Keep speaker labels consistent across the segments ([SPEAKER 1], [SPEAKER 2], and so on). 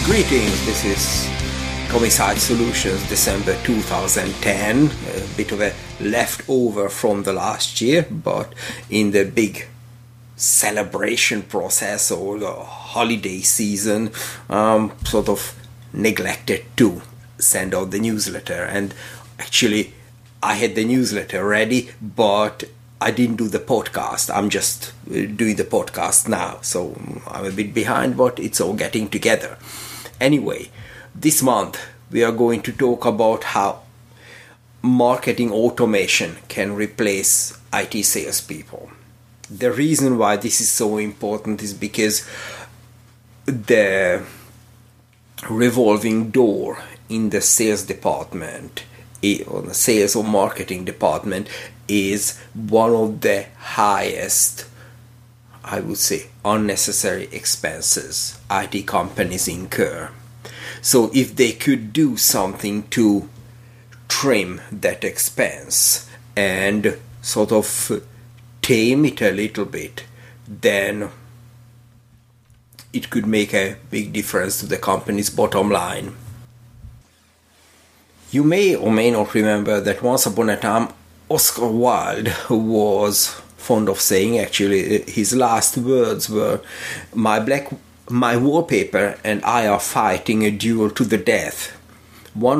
[SPEAKER 1] Greetings, this is Homicide Solutions December 2010, a bit of a leftover from the last year, but in the big celebration process or the holiday season, sort of neglected to send out the newsletter. And actually, I had the newsletter ready, but I didn't do the podcast. I'm just doing the podcast now, so I'm a bit behind, but it's all getting together. Anyway, this month we are going to talk about how marketing automation can replace IT salespeople. The reason why this is so important is because the revolving door in the sales department, or the sales or marketing department, is one of the highest, I would say, unnecessary expenses IT companies incur. So if they could do something to trim that expense and sort of tame it a little bit, then it could make a big difference to the company's bottom line. You may or may not remember that once upon a time, Oscar Wilde was fond of saying, actually, his last words were, my wallpaper and I are fighting a duel to the death. One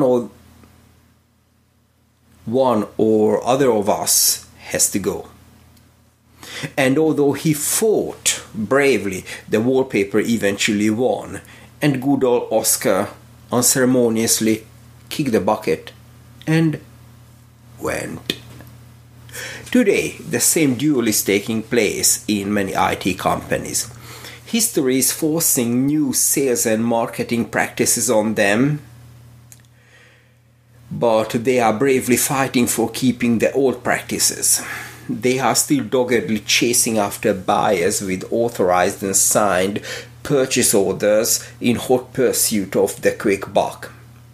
[SPEAKER 1] or other of us has to go. And although he fought bravely, the wallpaper eventually won, and good old Oscar unceremoniously kicked the bucket and went. Today, the same duel is taking place in many IT companies. History is forcing new sales and marketing practices on them, but they are bravely fighting for keeping the old practices. They are still doggedly chasing after buyers with authorized and signed purchase orders in hot pursuit of the quick buck.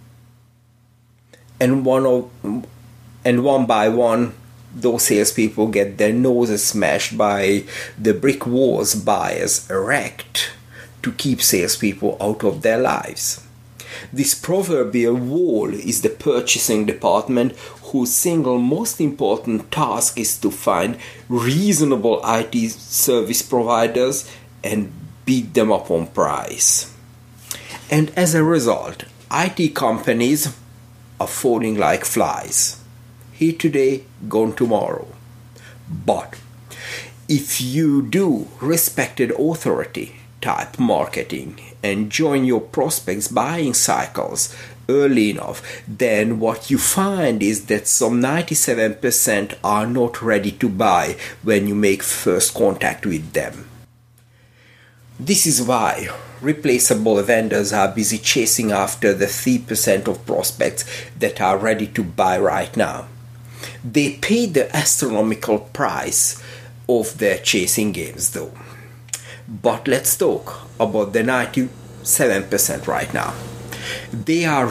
[SPEAKER 1] And one by one, those salespeople get their noses smashed by the brick walls buyers erect to keep salespeople out of their lives. This proverbial wall is the purchasing department, whose single most important task is to find reasonable IT service providers and beat them up on price. And as a result, IT companies are falling like flies. Here today, gone tomorrow. But if you do respected authority type marketing and join your prospects' buying cycles early enough, then what you find is that some 97% are not ready to buy when you make first contact with them. This is why replaceable vendors are busy chasing after the 3% of prospects that are ready to buy right now. They pay the astronomical price of their chasing games though. But let's talk about the 97% right now. They are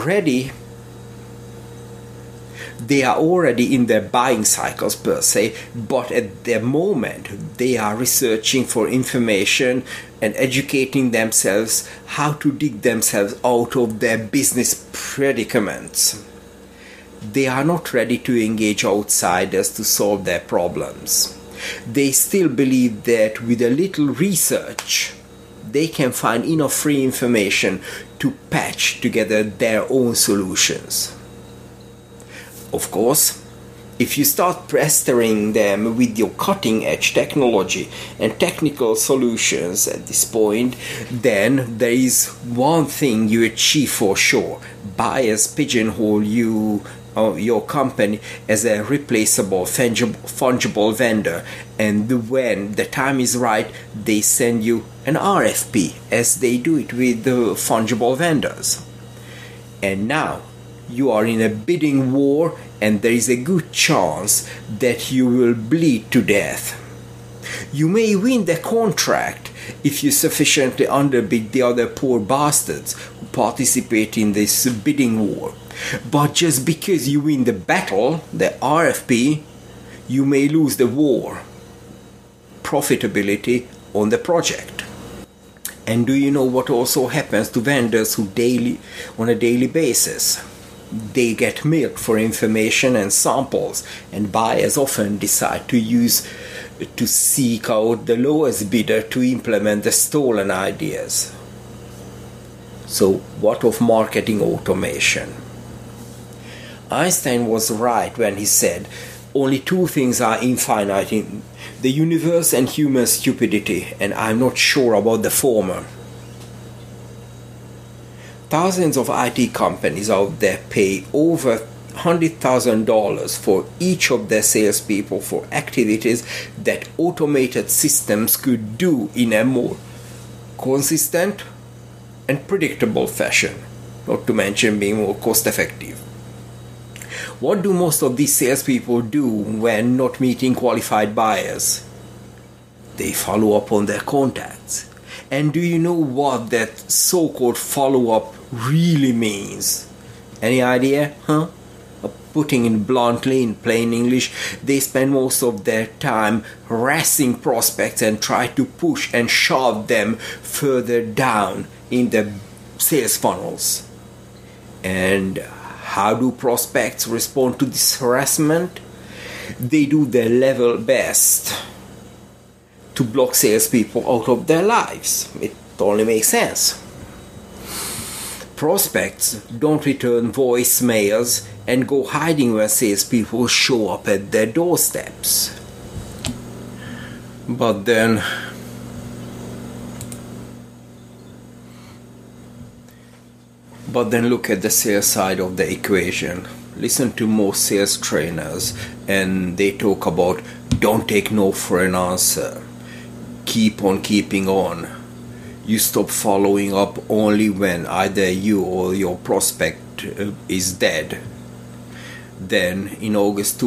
[SPEAKER 1] already in their buying cycles per se, but at the moment they are researching for information and educating themselves how to dig themselves out of their business predicaments. They are not ready to engage outsiders to solve their problems. They still believe that with a little research, they can find enough free information to patch together their own solutions. Of course, if you start pestering them with your cutting-edge technology and technical solutions at this point, then there is one thing you achieve for sure. Buyers pigeonhole your company as a replaceable, fungible vendor, and when the time is right, they send you an RFP, as they do it with the fungible vendors. And now you are in a bidding war, and there is a good chance that you will bleed to death. You may win the contract if you sufficiently underbid the other poor bastards who participate in this bidding war. But just because you win the battle, the RFP, you may lose the war. Profitability on the project. And do you know what also happens to vendors who on a daily basis? They get milked for information and samples, and buyers often decide to seek out the lowest bidder to implement the stolen ideas. So what of marketing automation? Einstein was right when he said, only two things are infinite in the universe and human stupidity, and I'm not sure about the former. Thousands of IT companies out there pay over $100,000 for each of their salespeople for activities that automated systems could do in a more consistent and predictable fashion, not to mention being more cost effective. What do most of these salespeople do when not meeting qualified buyers? They follow up on their contacts. And do you know what that so-called follow-up really means? Any idea? Putting it bluntly, in plain English, they spend most of their time harassing prospects and try to push and shove them further down in the sales funnels. And how do prospects respond to this harassment? They do their level best to block salespeople out of their lives. It only makes sense. Prospects don't return voicemails and go hiding when salespeople show up at their doorsteps. But then look at the sales side of the equation. Listen to most sales trainers and they talk about don't take no for an answer. Keep on keeping on. You stop following up only when either you or your prospect is dead. Then, in August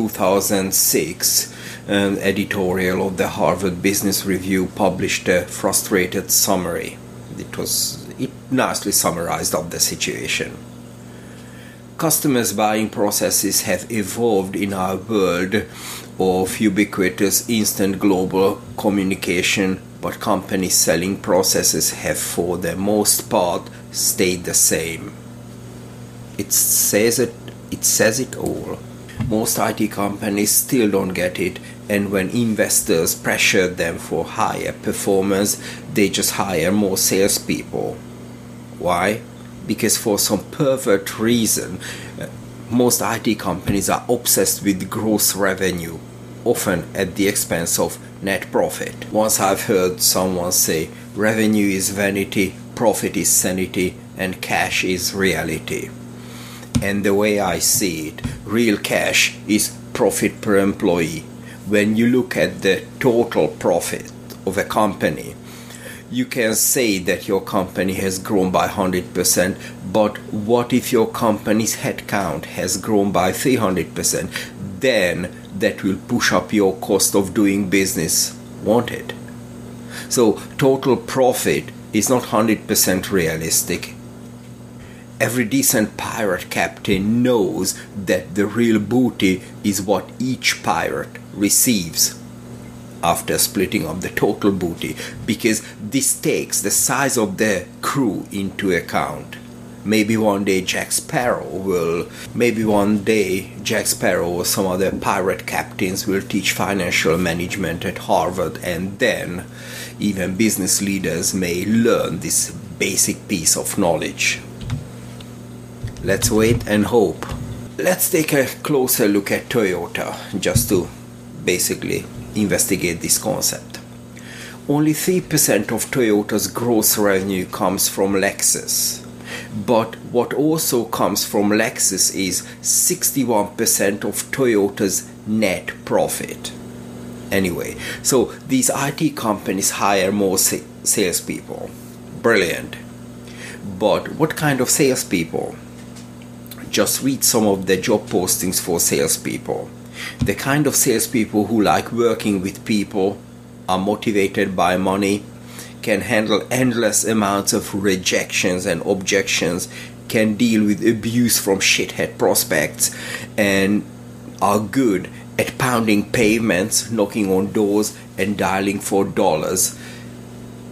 [SPEAKER 1] 2006, an editorial of the Harvard Business Review published a frustrated summary. It nicely summarized up the situation. Customers' buying processes have evolved in our world of ubiquitous instant global communication, but companies' selling processes have for the most part stayed the same. It says it all. Most IT companies still don't get it, and when investors pressure them for higher performance, they just hire more salespeople. Why? Because for some pervert reason, most IT companies are obsessed with gross revenue, often at the expense of net profit. Once I've heard someone say, revenue is vanity, profit is sanity, and cash is reality. And the way I see it, real cash is profit per employee. When you look at the total profit of a company, you can say that your company has grown by 100%, but what if your company's headcount has grown by 300%? Then that will push up your cost of doing business, won't it? So total profit is not 100% realistic. Every decent pirate captain knows that the real booty is what each pirate receives after splitting up the total booty, because this takes the size of the crew into account. Maybe one day Jack Sparrow or some other pirate captains will teach financial management at Harvard, and then even business leaders may learn this basic piece of knowledge. Let's wait and hope. Let's take a closer look at Toyota, just to basically investigate this concept. Only 3% of Toyota's gross revenue comes from Lexus. But what also comes from Lexus is 61% of Toyota's net profit. Anyway, so these IT companies hire more salespeople. Brilliant. But what kind of salespeople? Just read some of the job postings for salespeople. The kind of salespeople who like working with people, are motivated by money, can handle endless amounts of rejections and objections, can deal with abuse from shithead prospects, and are good at pounding pavements, knocking on doors, and dialing for dollars.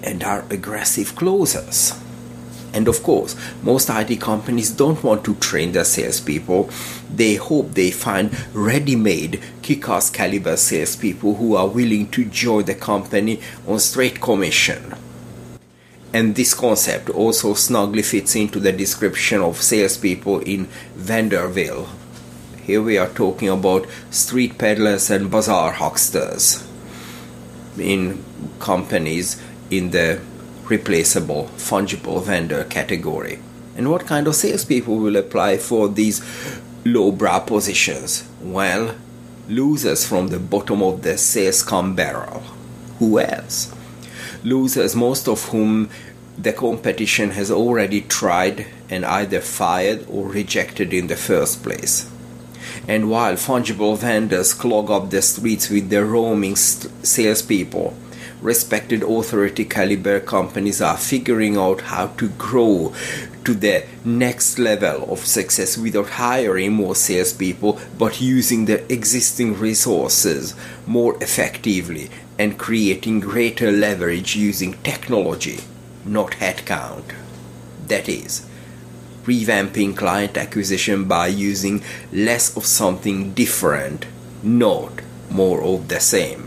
[SPEAKER 1] and are aggressive closers. And of course, most IT companies don't want to train their salespeople. They hope they find ready-made, kick-ass caliber salespeople who are willing to join the company on straight commission. And this concept also snugly fits into the description of salespeople in Vanderbilt. Here we are talking about street peddlers and bazaar hucksters in companies in the replaceable, fungible vendor category. And what kind of salespeople will apply for these lowbrow positions? Well, losers from the bottom of the sales scum barrel. Who else? Losers, most of whom the competition has already tried and either fired or rejected in the first place. And while fungible vendors clog up the streets with their roaming salespeople, respected authority caliber companies are figuring out how to grow to the next level of success without hiring more salespeople, but using their existing resources more effectively and creating greater leverage using technology, not headcount. That is, revamping client acquisition by using less of something different, not more of the same.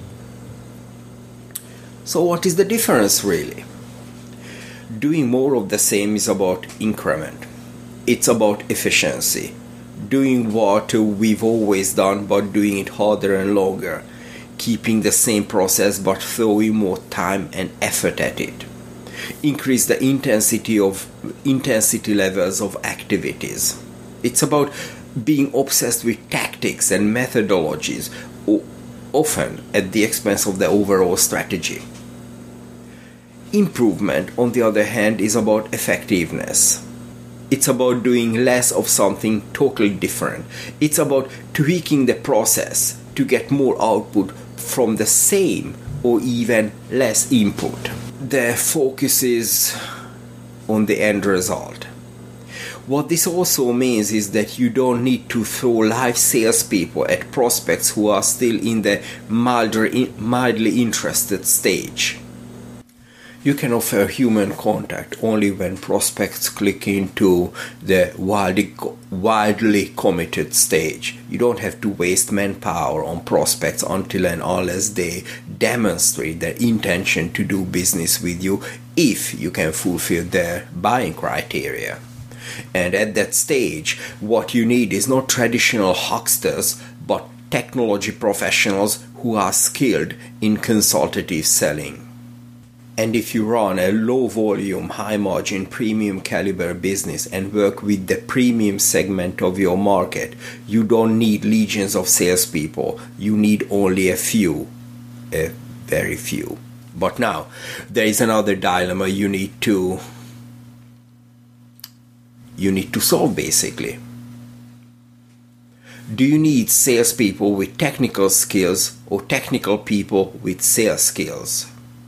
[SPEAKER 1] So what is the difference really? Doing more of the same is about increment. It's about efficiency. Doing what we've always done but doing it harder and longer. Keeping the same process but throwing more time and effort at it. Increase the intensity levels of activities. It's about being obsessed with tactics and methodologies, often at the expense of the overall strategy. Improvement, on the other hand, is about effectiveness. It's about doing less of something totally different. It's about tweaking the process to get more output from the same or even less input. The focus is on the end result. What this also means is that you don't need to throw live salespeople at prospects who are still in the mildly interested stage. You can offer human contact only when prospects click into the wildly committed stage. You don't have to waste manpower on prospects until and unless they demonstrate their intention to do business with you if you can fulfill their buying criteria. And at that stage, what you need is not traditional hucksters, but technology professionals who are skilled in consultative selling. And if you run a low volume, high margin, premium caliber business and work with the premium segment of your market, you don't need legions of salespeople. You need only a very few. But now, there is another dilemma you need to solve basically. Do you need salespeople with technical skills or technical people with sales skills?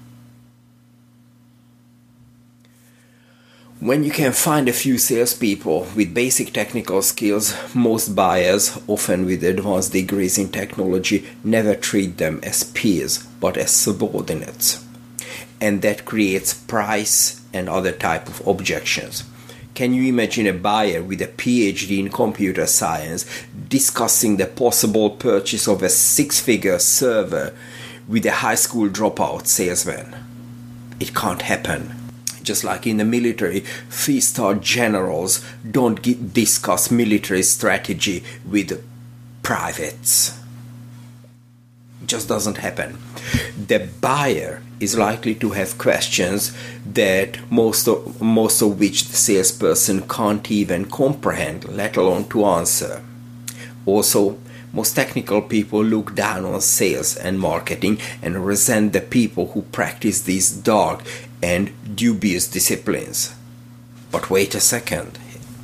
[SPEAKER 1] When you can find a few salespeople with basic technical skills, most buyers, often with advanced degrees in technology, never treat them as peers, but as subordinates. And that creates price and other type of objections. Can you imagine a buyer with a PhD in computer science discussing the possible purchase of a six-figure server with a high school dropout salesman? It can't happen. Just like in the military, 3-star generals don't discuss military strategy with privates. It just doesn't happen. The buyer is likely to have questions that most of which the salesperson can't even comprehend, let alone to answer. Also, most technical people look down on sales and marketing and resent the people who practice these dark and dubious disciplines. But wait a second.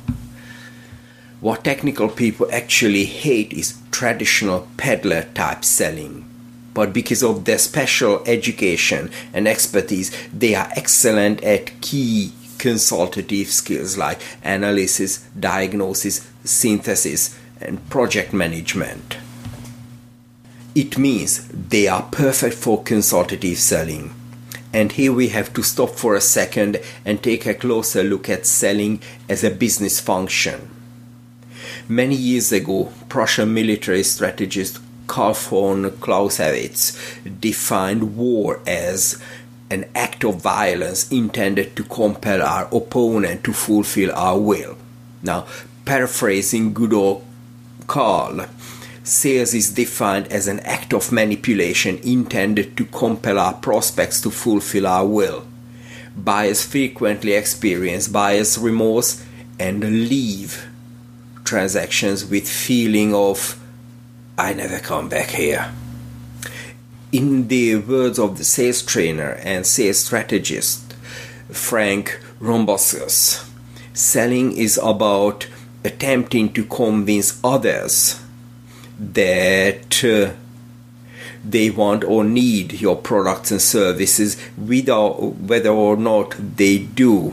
[SPEAKER 1] What technical people actually hate is traditional peddler type selling. But because of their special education and expertise, they are excellent at key consultative skills like analysis, diagnosis, synthesis, and project management. It means they are perfect for consultative selling. And here we have to stop for a second and take a closer look at selling as a business function. Many years ago, Prussian military strategist Karl von Clausewitz defined war as an act of violence intended to compel our opponent to fulfill our will. Now, paraphrasing good old Karl, sales is defined as an act of manipulation intended to compel our prospects to fulfill our will. Buyers frequently experience buyer's remorse and leave transactions with feeling of, I never come back here. In the words of the sales trainer and sales strategist Frank Romboscus, selling is about attempting to convince others that they want or need your products and services whether or not they do.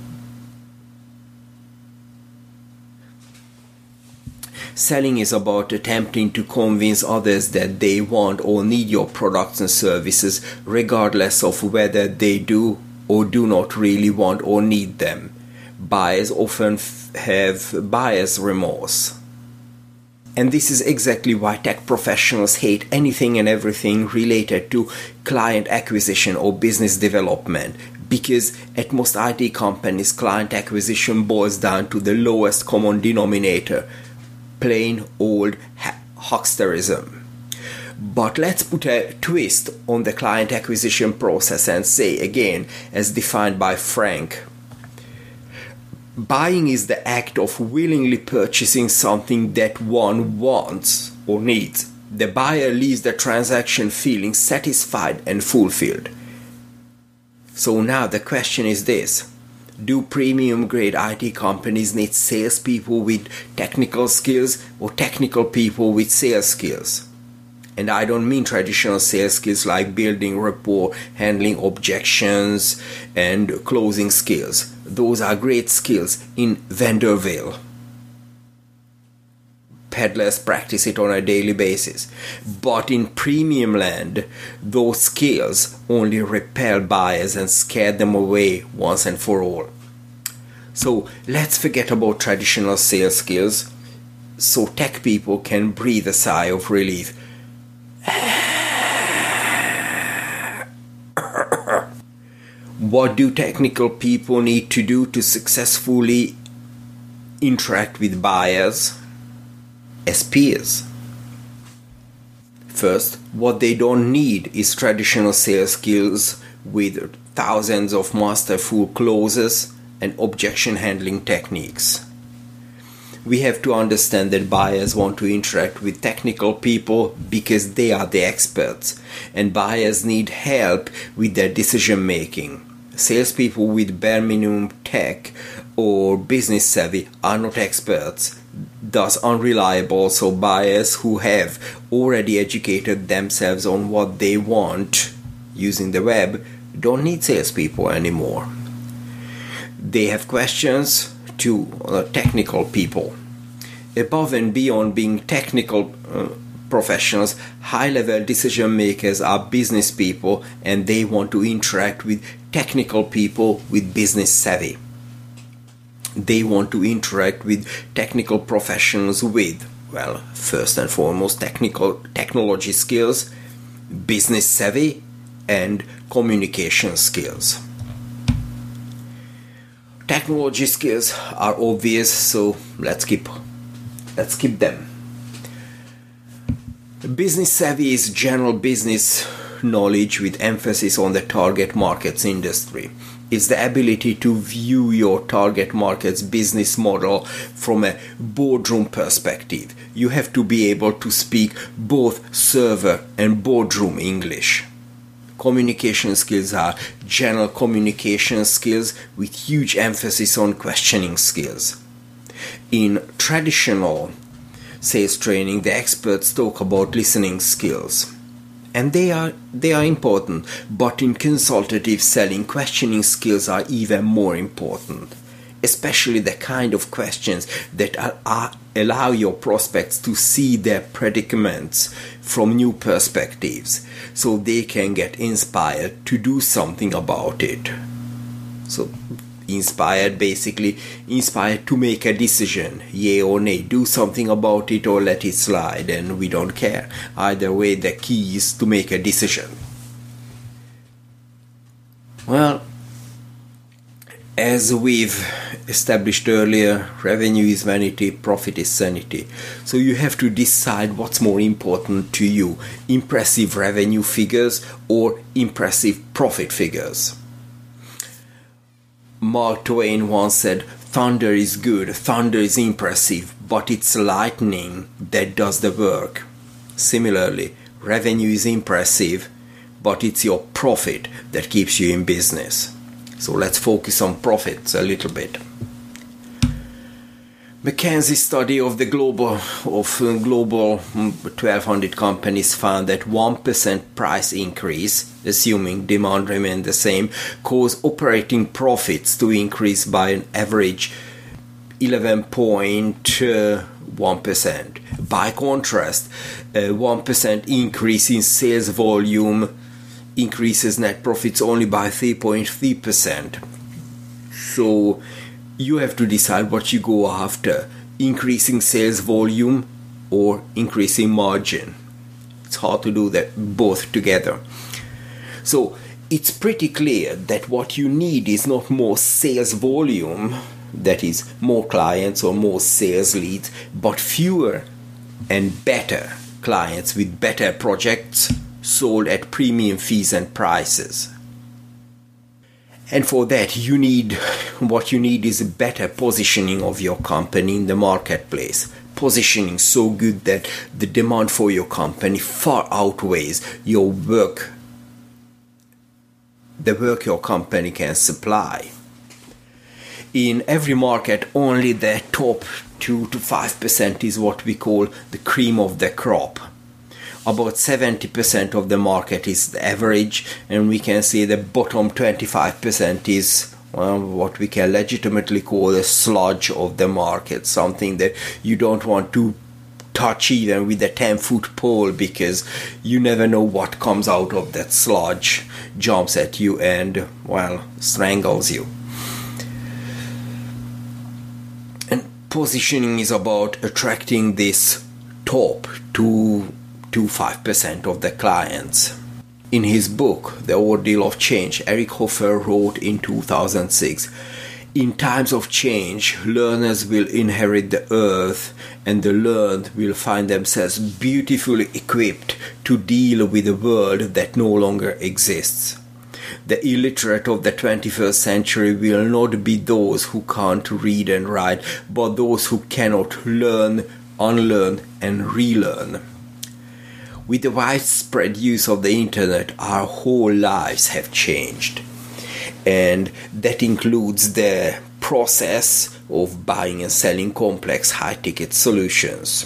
[SPEAKER 1] Selling is about attempting to convince others that they want or need your products and services regardless of whether they do or do not really want or need them. Buyers often have buyer's remorse. And this is exactly why tech professionals hate anything and everything related to client acquisition or business development, because at most IT companies, client acquisition boils down to the lowest common denominator, plain old hucksterism. But let's put a twist on the client acquisition process and say again, as defined by Frank, buying is the act of willingly purchasing something that one wants or needs. The buyer leaves the transaction feeling satisfied and fulfilled. So now the question is this: do premium grade IT companies need salespeople with technical skills or technical people with sales skills? And I don't mean traditional sales skills like building rapport, handling objections, and closing skills. Those are great skills in Vanderville. Peddlers practice it on a daily basis. But in premium land, those skills only repel buyers and scare them away once and for all. So let's forget about traditional sales skills so tech people can breathe a sigh of relief. What do technical people need to do to successfully interact with buyers as peers? First, what they don't need is traditional sales skills with thousands of masterful closes and objection handling techniques. We have to understand that buyers want to interact with technical people because they are the experts, and buyers need help with their decision making. Salespeople with bare minimum tech or business savvy are not experts, thus unreliable, so buyers who have already educated themselves on what they want using the web don't need salespeople anymore. They have questions to technical people. Above and beyond being technical professionals, high-level decision makers are business people, and they want to interact with technical people with business savvy. They want to interact with technical professionals with, well, first and foremost, technology skills, business savvy, and communication skills. Technology skills are obvious, so let's keep them. Business savvy is general business knowledge with emphasis on the target market's industry. It's the ability to view your target market's business model from a boardroom perspective. You have to be able to speak both server and boardroom English. Communication skills are general communication skills with huge emphasis on questioning skills. In traditional sales training, the experts talk about listening skills, and they are important, but in consultative selling, questioning skills are even more important, especially the kind of questions that are allow your prospects to see their predicaments from new perspectives, so they can get inspired to do something about it. So basically inspired to make a decision, yay or nay, do something about it or let it slide, and we don't care. Either way, the key is to make a decision. Well, as we've established earlier, revenue is vanity, profit is sanity. So you have to decide what's more important to you, impressive revenue figures or impressive profit figures. Mark Twain once said, "Thunder is good, thunder is impressive, but it's lightning that does the work." Similarly, revenue is impressive, but it's your profit that keeps you in business. So let's focus on profits a little bit. McKinsey study of global 1200 companies found that 1% price increase, assuming demand remained the same, caused operating profits to increase by an average 11.1%. By contrast, a 1% increase in sales volume increases net profits only by 3.3%. So you have to decide what you go after, increasing sales volume or increasing margin. It's hard to do that both together. So it's pretty clear that what you need is not more sales volume, that is more clients or more sales leads, but fewer and better clients with better projects sold at premium fees and prices. And for that, what you need is a better positioning of your company in the marketplace. Positioning so good that the demand for your company far outweighs the work your company can supply. In every market, only the top 2 to 5% is what we call the cream of the crop. About 70% of the market is the average, and we can say the bottom 25% is what we can legitimately call the sludge of the market, something that you don't want to touch even with a 10-foot pole, because you never know what comes out of that sludge, jumps at you and, strangles you. And positioning is about attracting this top 2 to 5% of the clients. In his book, The Ordeal of Change, Eric Hoffer wrote in 2006, "In times of change, learners will inherit the earth, and the learned will find themselves beautifully equipped to deal with a world that no longer exists. The illiterate of the 21st century will not be those who can't read and write, but those who cannot learn, unlearn, and relearn." With the widespread use of the internet, our whole lives have changed. And that includes the process of buying and selling complex high-ticket solutions.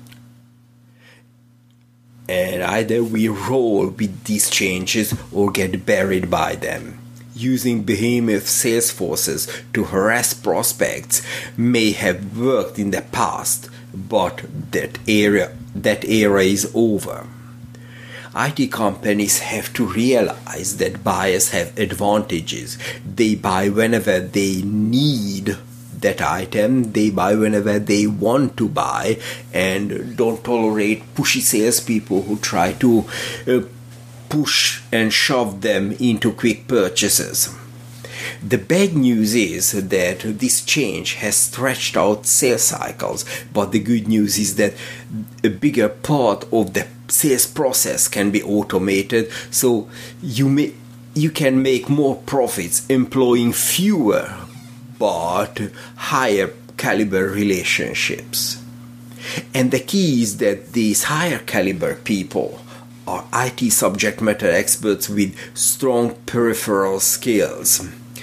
[SPEAKER 1] And either we roll with these changes or get buried by them. Using behemoth sales forces to harass prospects may have worked in the past, but that era is over. IT companies have to realize that buyers have advantages. They buy whenever they need that item, they buy whenever they want to buy, and don't tolerate pushy salespeople who try to push and shove them into quick purchases. The bad news is that this change has stretched out sales cycles, but the good news is that a bigger part of the sales process can be automated, so you can make more profits employing fewer but higher caliber relationships. And the key is that these higher caliber people are IT subject matter experts with strong peripheral skills.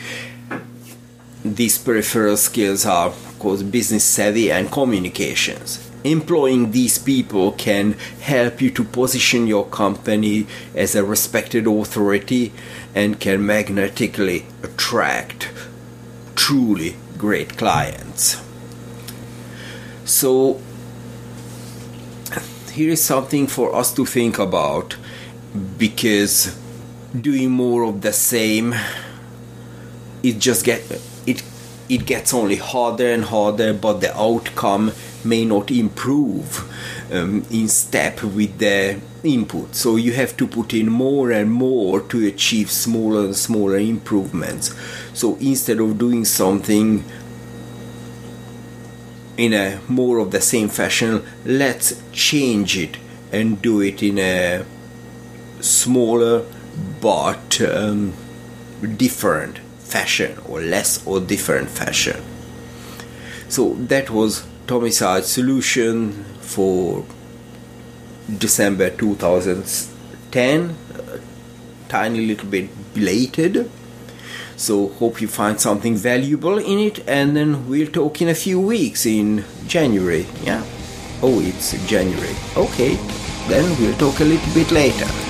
[SPEAKER 1] These peripheral skills are, of course, business savvy and communications. Employing these people can help you to position your company as a respected authority and can magnetically attract truly great clients. So here is something for us to think about, because doing more of the same, it gets only harder and harder, but the outcome may not improve in step with the input. So you have to put in more and more to achieve smaller and smaller improvements. So instead of doing something in a more of the same fashion, let's change it and do it in a smaller but different fashion, or less or different fashion. So that was Tomicide solution for December 2010, tiny little bit belated. So hope you find something valuable in it, and then we'll talk in a few weeks in January. Yeah. Oh, it's January. Okay. Then we'll talk a little bit later.